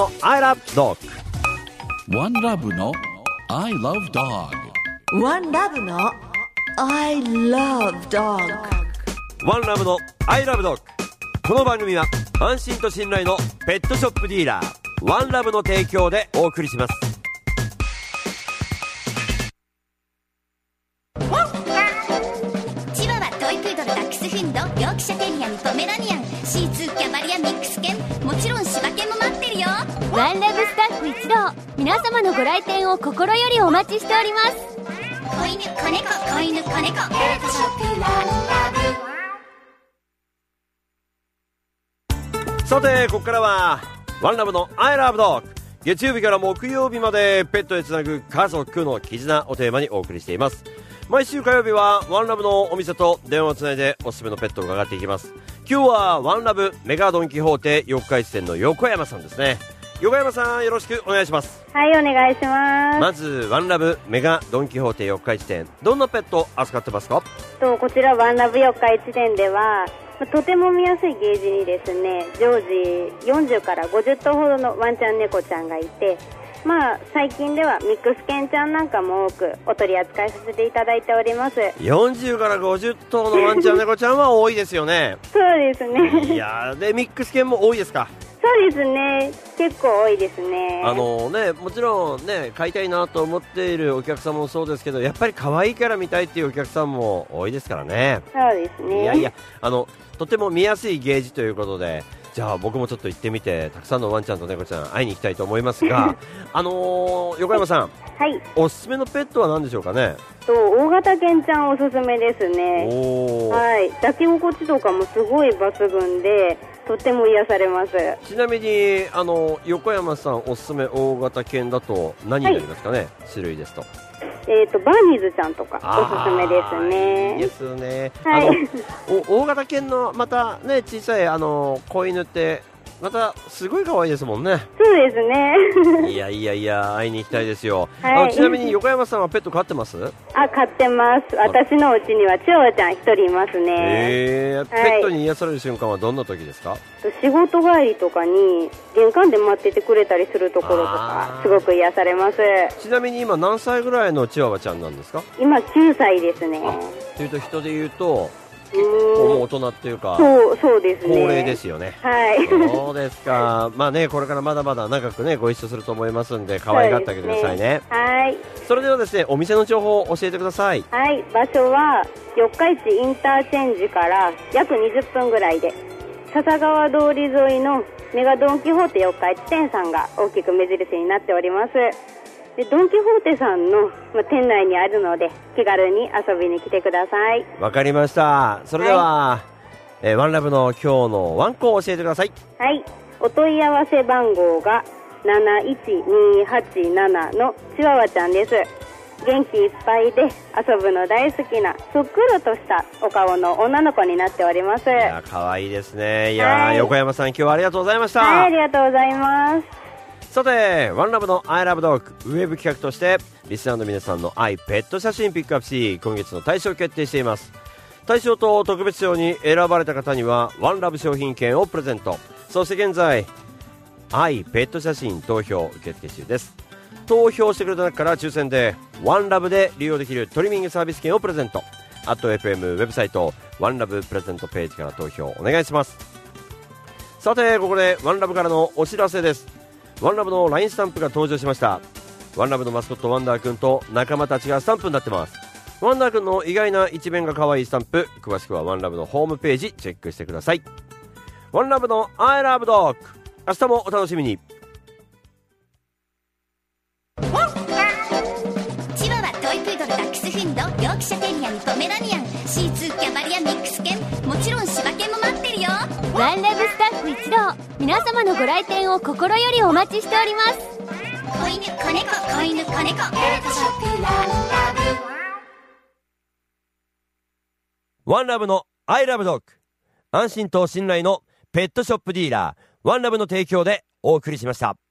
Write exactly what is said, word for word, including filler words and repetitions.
I love dog。 One Love の I love dog。 One Love の I love dog。 One Love の I love dog。 この番組は安心と信頼のペットショップディーラーワンラブの提供でお送りします。 チワワ、トイプードル、ダックスフンド、ヨークシャテリアン、ポメラニアン、シーツー、キャバリア、ミックス犬、もちろん柴犬も待ってるよ。 ワンラブスタッフ一同、皆様のご来店を心よりお待ちしております。 子犬、子猫、子犬、子猫、ペットショップワンラブ。 さてここからはワンラブの I love dog。 月曜日から木曜日までペットへつなぐ家族の絆をテーマにお送りしています。毎週火曜日はワンラブのお店と電話をつないでおすすめのペットを伺っていきます。今日はワンラブメガドンキホーテ四日市店の横山さんですね。横山さん、よろしくお願いします。 はい、お願いします。 まずワンラブメガドンキホーテ四日市店、どんなペット扱ってますか？ とこちらワンラブ四日市店ではとても見やすいゲージにですね、常時よんじゅうからごじゅっとうほどのワンちゃん猫ちゃんがいて、まあ最近ではミックス犬ちゃんなんかも多くお取り扱いさせていただいております。 よんじゅうからごじゅっとうのワンちゃん猫ちゃんは多いですよね。 そうですね。 いやー、でミックス犬も多いですか？ そうですね、結構多いですね。 あのね、もちろんね、飼いたいなと思っているお客さんもそうですけど、やっぱり可愛いから見たいっていうお客さんも多いですからね。 そうですね。 いやいや、あのとても見やすいゲージということで、じゃあ僕もちょっと行ってみて、たくさんのワンちゃんと猫ちゃん会いに行きたいと思いますがあのー、横山さん、 はい、 おすすめのペットは何でしょうかね？ と大型犬ちゃんおすすめですね。 おー、 はい、抱き心地とかもすごい抜群でとっても癒されます。 ちなみにあの横山さんおすすめ大型犬だと何になりますかね？はい、種類ですと、 えーとバーニーズちゃんとかおすすめですね。 いいですね。 はい、 あの大型犬のまたね、小さいあの子犬ってまたすごい可愛いですもんね。 そうですね。 いやいやいや、会いに行きたいですよ。 はい、 あのちなみに横山さんはペット飼ってます？ あ、飼ってます。私のお家にはチワワちゃん一人いますね。 えー、ペットに癒される瞬間はどんな時ですか？ 仕事帰りとかに玄関で待っててくれたりするところとかすごく癒されます。 ちなみに今何歳ぐらいのチワワちゃんなんですか？ 今きゅうさいですね。 というと人で言うと結構もう大人っていうか、 そう、そうですね、 高齢ですよね。 はい。 そうですか。まあね、これからまだまだ長くねご一緒すると思いますんで、可愛がってあげてください ね, ねはい。 それではですね、お店の情報を教えてください。 はい、場所は四日市インターチェンジから約にじゅっぷんぐらいで、笹川通り沿いのメガドンキホーテ四日市店さんが大きく目印になっております。でドンキホーテさんの、まあ、店内にあるので気軽に遊びに来てください。 わかりました。それでは、はい、えー、ワンラブの今日のワンコを教えてください。 はい、お問い合わせ番号がなないちにはちななのチワワちゃんです。元気いっぱいで遊ぶの大好きなふっくらとしたお顔の女の子になっております。いや、可愛いですね。いや、 はい、 横山さん今日はありがとうございました。 はい、ありがとうございます。 さて、ワンラブの I love dog ウェブ企画としてリスナーの皆さんの愛ペット写真ピックアップし、今月の大賞を決定しています。大賞と特別賞に選ばれた方にはワンラブ商品券をプレゼント。そして現在愛ペット写真投票受付中です。投票してくれた中から抽選でワンラブで利用できるトリミングサービス券をプレゼント。アット エフエム ウェブサイトワンラブプレゼントページから投票お願いします。さて、ここでワンラブからのお知らせです。ワンラブの ライン スタンプが登場しました。ワンラブのマスコットワンダーくんと仲間たちがスタンプになってます。ワンダーくんの意外な一面が可愛いスタンプ、詳しくはワンラブのホームページチェックしてください。ワンラブの I love dog、 明日もお楽しみに。 チワワ、トイプードル、ダックスフンド、ヨークシャテリアン、ポメラニアン、シーツー、キャバリア、ミックス犬、もちろん柴犬も待ってるよ。 ワンラブスタッフ一同、皆様のご来店を心よりお待ちしております。 子犬、子猫、子犬、子猫、ペットショップワンラブ。 ワンラブの I love dog、 安心と信頼のペットショップディーラーワンラブの提供でお送りしました。